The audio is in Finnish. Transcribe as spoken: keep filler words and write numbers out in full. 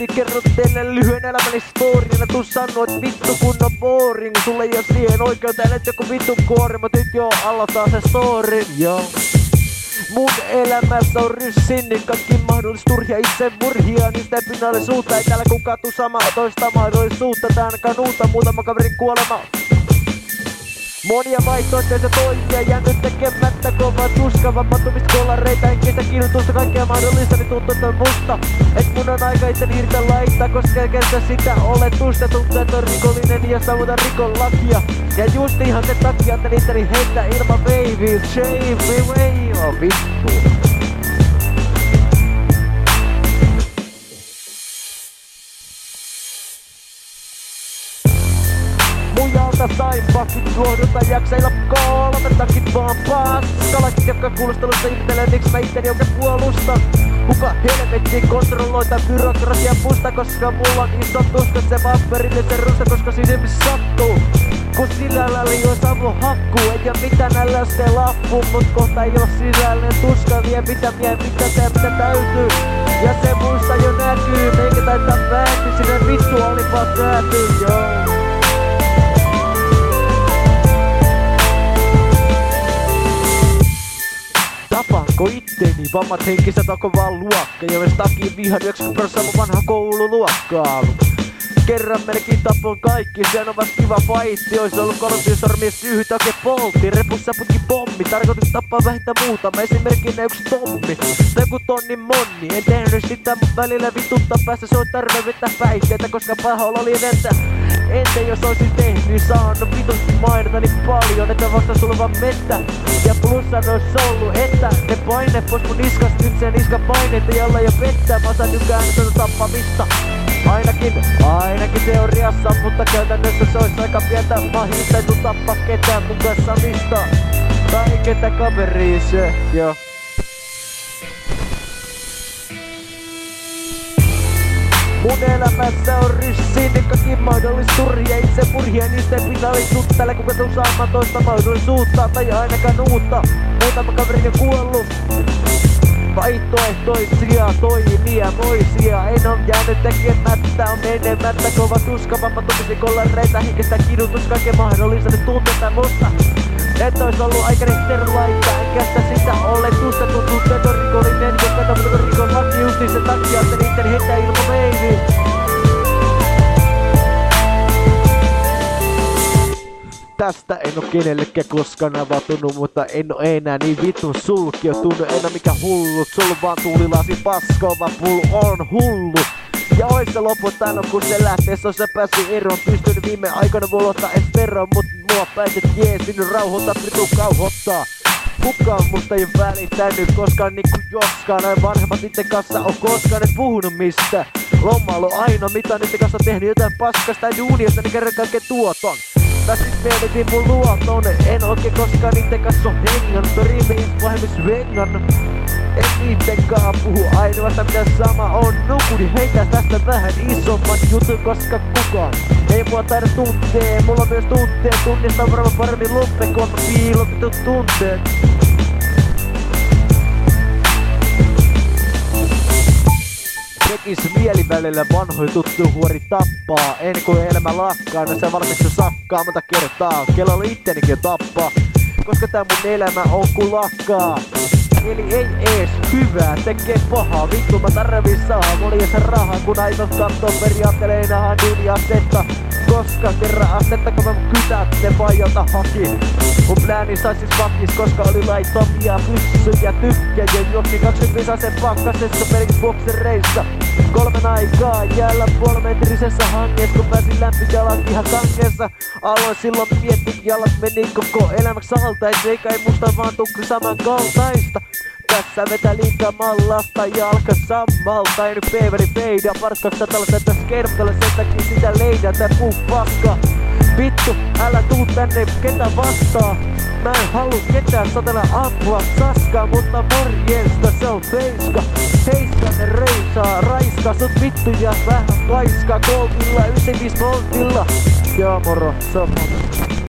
Oikeesti kerron teille lyhyen elämäni storyn. Tuu sanoo, et vittu kun on boring. Sulle ei oo siihen oikeuteen, et joku vittu koori. Mut nyt joo, aloittaa se storyn, joo. Mun elämässä on ryssin, niin kaikki mahdollis turhia itsemurhia. Niistä ei pinnallisuutta, ei täällä kukaan tuu samaa toista mahdollisuutta. Tää ainakaan uutta muutama kaverin kuolema. Monia vaihtoehtoisia toimia ja nyt tekemättä kovaa tuska. Vapautumiskolareita, henkeistä kiinnostusta, kaikkea mahdollista, niin tuntuu että musta. Et mun on aika itten irtä laittaa, koska kerta sitä oletusta. Tuntuu et on rikollinen ja saavuta rikon lakia. Ja just ihan sen takia, että niitäni heittää ilman veiviä. Shave me way, oh vittu. Mujalta sain pakit luohdulta jaksailla kolme takit vaan paskalakit, jotka kuulustelusta ihmettelee miks mä itteni oikein puolustan. Kuka helvetti kontrolloi tän byrokratian musta, koska mulla on iso tuska se vampirillisen rusta, koska sisimmissä sattuu. Kun sisällä liian savu hakkuu, ei oo mitään nälläste lappu, mut kohta ei oo sisällinen tuska vie mitä mie mitä tää mitä täytyy. Ja se muista jo näkyy, meikä taitaa pääty, sinne vittu oli vaan pääty, joo. Tapaanko itteni? Vammat henkiset onko vaan luokka? Ja myös takia vihan yhdeksänkymmentä prosenttia mun vanha koululuokkaa. Kerran melkein tapoin kaikki, sen on vasta kiva faitti. Ois ollut kolmiosormien syyhyt oikein poltti. Repussa putki pommi, tarkoitus tappaa vähintään muutama. Esimerkkinä yks tommi, tai joku tonnin monni. En tehnyt sitä, mut välillä vituttaa päässä. Se on tarve vetää päihteitä, koska paha olo lieventää. Entä jos oisin tehnyt, saanut vitusti mainita niin paljon, että vasta sulla vaan mettä. Ja plussan ois ollut, että ne paine pois mun niskas. Nyt se niska paineita, jolla jo pettää. Mä osaan nykään tätä tappamista. Ainakin, ainakin teoriassa, mutta käytännössä se ois aika pientä. Mahista ei tuu tappaa ketään mun kanssa mistä. Tai ketä kaverii se, joo. Mun elämässä on ryssin, niin kaikki mahdollis turhia itsemurhia. Niistä ei pinnallisuutta, täällä kuka tuu saamaan toista mahdollisuutta. Tai ainakaan uutta, muutama kaveri on kuollut. Vaihtoehtoisia toimia moisia, en oo jäänyt tekemättä, on menemättä. Kova tuska, vapautumisen kollareita, henkestä kidutus, kaiken mahdollista, nyt tuntetaan musta. Et ois ollu aikani terlaita, enkä sitä sitä oletusta. Tuntuu että on rikollinen, joka tapahtuu rikon laki justiin sen takia, että niitteni heittää ilman veiviä. Tästä en oo kenellekään koskaan avautunut, mutta en oo enää niin vitun sulkeutunut. En oo mikä hullu, sulla vaan tuulilasi paskova pullu on hullu. Ja ois se loputtanut kun se lähtee, se on se päässyt eroon. Pystynyt viime aikoina volottaa et veroon, mut mua päätet jees, sinne rauhoittaa, vitu kauhoittaa. Kukaan musta ei välittänyt koskaan niinku joskaan. Näin vanhemmat niitten kanssa on koskaan et puhunut mistä. Lomailu ainoa mitä niitten kanssa on tehnyt jotain paskasta duuniasta, niin kerran kaiken tuoton. Tai sit mietitin mun luoton, en oikein koskaan niitten kanssa on hengannut. Riimiin pahemmis vengannut. En niittenkaan puhu ainoasta mitä sama on. Nukuni heitäis tästä vähän isomman jutun, koska kukaan ei mua taida tuntee. Mulla on myös tunteet, tunnistaa varmaan paremmin luppe, kun on piilotut tunteet. Tekis mieli välillä vanhoi tuttu huori tappaa. Ennen kuin elämä lakkaa, no se valmiiksi sakkaa monta kertaa. Kello oli ittenikin tappaa, koska tää mun elämä on kun lakkaa. Eli ei ees hyvää, tekee pahaa. Vittu mä tarvii sahaa, moljessa rahaa. Kun aivot kattoo periaattelee nahan duuniastetta. Koska kerran astetta kun mä kytätte vai jota hakin. Mun plääni sai siis vakis, koska oli laittomia pyssyjä tykkejä. Jokin kaksikymmentä aseen pakkasessa pelkis boksereissa. Kolmen aikaa jäällä puolimetrisessä hangessa. Kun pääsin lämpi jalat ihan kankeessa. Aloin silloin miettiä, jalat meni koko elämäks altais. Eikä ei musta vaan tukku samankaltaista. Tässä vetä liikaa mallasta ja alkaa sammalta. Ei nyt peiveri peidä, parskaksa tällaista tässä kertalla. Sen takia sitä leidää tää puu paska. Vittu, älä tuu tänne ketä vastaa. Mä en halua ketään satella ampua saskaa. Mutta morjesta se on feiska. Heiskanen reisaa, raiska sut vittu ja vähän kaiskaa. Kolmilla, yhdeksänkymmentäviisi voltilla. Joo moro, se on moro.